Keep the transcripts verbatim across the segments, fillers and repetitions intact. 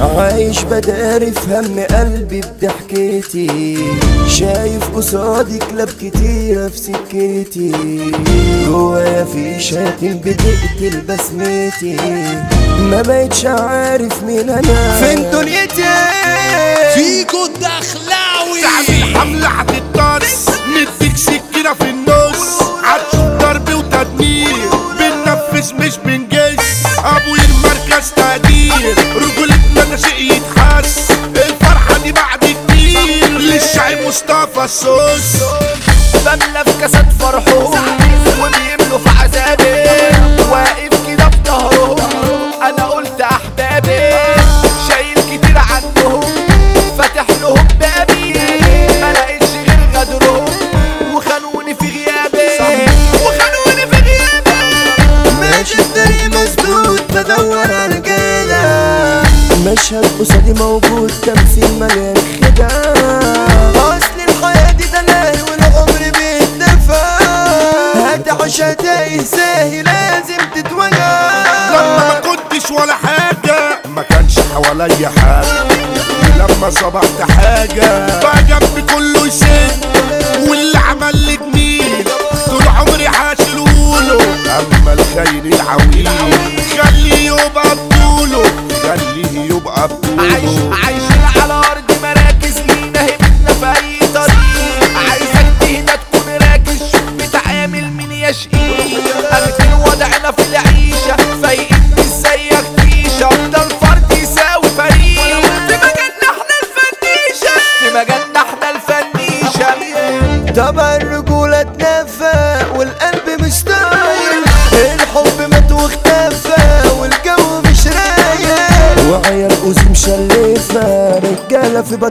عايش بداري في هم قلبي بضحكتي، شايف قصادي كلاب كتيرة في سكتي، جوايا في شاتم بتقتل بسمتي، ما بقتش عارف مين انا فين دنيتي. فيكو الدخلاوي تعمل حملة هتتطرس، نديك سكينة في النص، هتشوف ضرب وتدمير، بننفذ مش بنجس، ابويا المركز تقدير، رجولتنا ده شيء يتحس، الفرحة دي بعد كتير، للشاعر مصطفى الصوص. بملى في كاسات فرحهم وبيملوا في عذابي، واقف كده في ظهرهم انا قلت احبابي، شايل كتير عنهم فاتح لهم بابي، ما لقيتش غير غدرهم وخانوني في غيابي، وخانوني في غيابي. ماشي الطريق مسدود بدور على رجالة، مشهد قصادي موجود تمثيل مليان خداع، اصل الحياة دي دلال والعمر بيتدفع، هتعيش هتايه ساهي لازم تتوجع. لما ما كنتش ولا حاجة ما كانش حواليا حاجة، لما صبحت حاجة بقى جنبي كله يسد، واللي عمل لي جميل طول عمري هشيلهوله، اما الخير العويل خليه يبقى بطوله، خليه يبقى بطوله. عايش عايشين على ارض مراكز لينا هبتنا في اي طريق، عايزك تهدى تكون راكز شوف بتعامل مين يا شقيق، اخدين وضعنا في العيشه فايقين مش زيك تيشه، افضل فرد يساوي فريق في مجالنا احنا الفنيشه، في مجالنا احنا الفنيشه. طبعا الرجولة اتنفى والقلب مش طاير، الحب مات واختفى والجو مش رايق، وعيال قوسي مشلفة رجالة في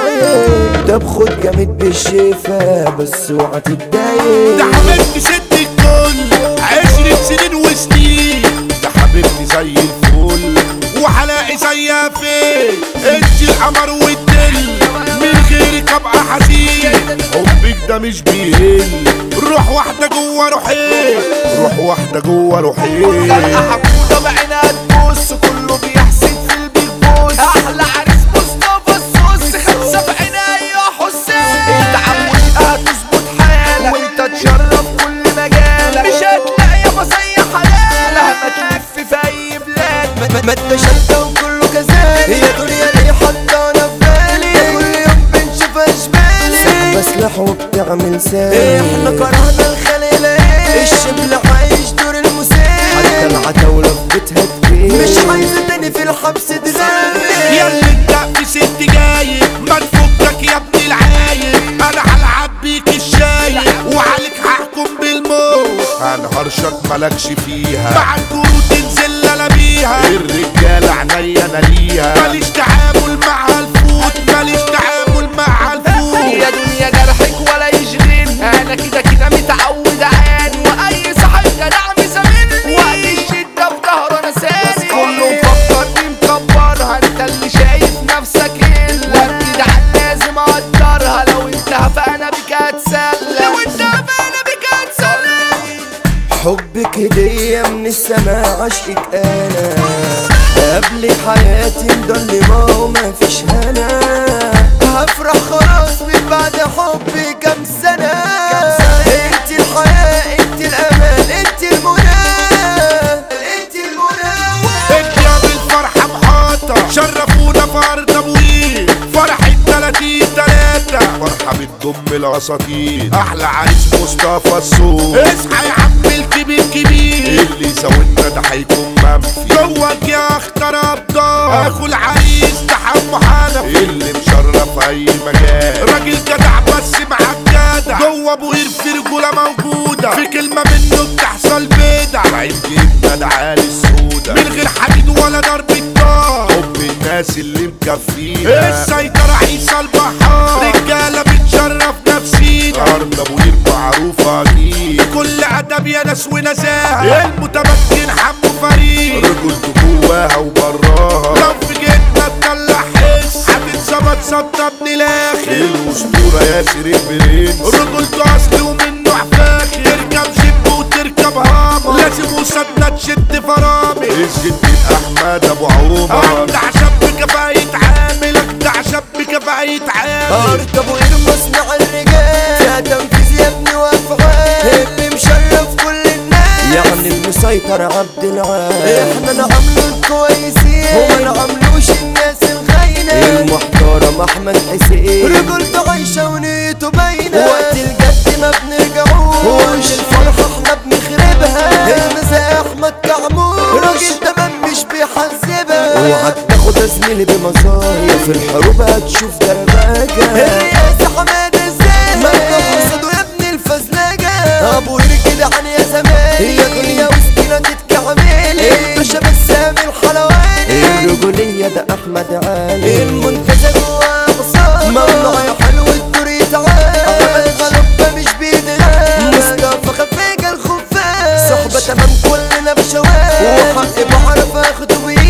بطايق، طب خد جامد بالشفا بس اوعى تتضايق. ده حبيبتي ست الكل عشرين سنين وسنين، ده حبيبتي زي الفل وحلاقي زيها فين، انت القمر والدل من غيرك ابقى حزين، حبك ده مش بيهل، روح واحدة جوه روحين، روح واحدة جوه روحين. خلقة حقودة بعينها تبص كله بيحسد في البيج بوس، احلى عريس مصطفى الصوص خمسة في عينيا يا حسين، انت عموش هتظبط حالك وانت تشرف كل مجالك، مش هتلاقي يابا زي حلالك مهما تلف في اي بلاد، ما اتشدى وكله كذلك، هي دنيا اللي حطانا في بالي، كل يوم بنشوف اشبالي، سحبة سلاح وبتعمل سالي، احنا كرهنا الخليلة الشبل عايش دور المسيء، حتى العتاولة في بيتها تبين، مش عايزة تاني في الحبس تغني. يا اللي انت في ست جايب ما تفكك يا ابن العايب، انا هلعب بيك الشايب وعليك هحكم بالموت، هنهرشك مالكش فيها مع الجرود تنزل انا بيها، الرجالة عينيا انا ليها، ماليش تعامل مع الفوت، ماليش تعامل مع الفوت. يا دنيا جرحك ولا يشغلني، انا كده كده متعود عاني، واي صاحب جدع مسامرني، وقت الشدة في ظهره انا ساني، كله مفكرني مكبرها، انت اللي شايف نفسك الا الجدعان لازم اقدرها، لو انت هفقنا بك هتسلى، لو انت هفقنا بك هتسلى. حبك هدية من السماء عشقك انا، قبل حياتي مضلمة ومفيش هنا، هفرح خلاص من بعد حبي كام سنة، انت الحياة انت الأمان انت المنى، انت المنى. انت يا بالفرحة محاطة شرفونا في ارض ابويل، فرحة تلاتين تلاتة فرحة بتضم الاساطير، احلى عريس مصطفى الصوت، اصحى يا عم الكبير كبير، اللي يساوينا ده هيكون منفي، جواك يا اختار ابطال، اخو العريس ده حمو حنفي، اللي مشرف اي مجال، راجل جدع بس معاك جدع، جوا ابو قير في رجولة موجودة، في كلمة منه بتحصل بدع، عين جبنا ده عالي السودا، من غير حديد ولا ضرب النار، حب الناس اللي مكفينا، السيطرة عيسى البحار، رجالة بتشرف نفسينا، ارض ابو قير معروفة اكيد، بكل ادب يا ناس ونزاهة، المتمكن حمو فريد، رجولته جواها وبراها، لو في جيتنا تطلع حس هتتظبط ظبطة ابن الاخر، الاسطورة ياسر البرنس، رجولته اصل ومنه عفاخر، تركب جيب وتركب هامر، لازم وسطنا تشد فرامل، الجد احمد ابو عمر، ابدع شاب كفاية ارض ابو قير مصنع الرجال فيها تنفيذ يا ابني وافعال اللي مشرف كل الناس يعني المسيطر عبد العال احنا نعملوا الكويسين وما نعملوش الناس الخاينة المحترم احمد حسين رجولته عايشة ونيته باينة وقت الجد ما بنرجعوش الفرحة احنا بنخربها المساء احمد كعمور راجل تمام مش بيحذبها اوعك تاخد يا زميلي بمظاهر في الحروب هتشوف دربكة الرئاسة حماد الزاهر مبدأ قصده يا ابني الفزلجة ابو قير كده عن يا زمان هي دنيا وسكينة تتكعملي الباشا بسام الحلواني الرجولية ده احمد علي المنتزه جوا مصاب ممنوع يا حلو الدور يتعال احمد غلبة مش بيدها مصطفى خفيجة الخفاش صحبة تمام كلنا بشوال وحقي بعرف اخده بيه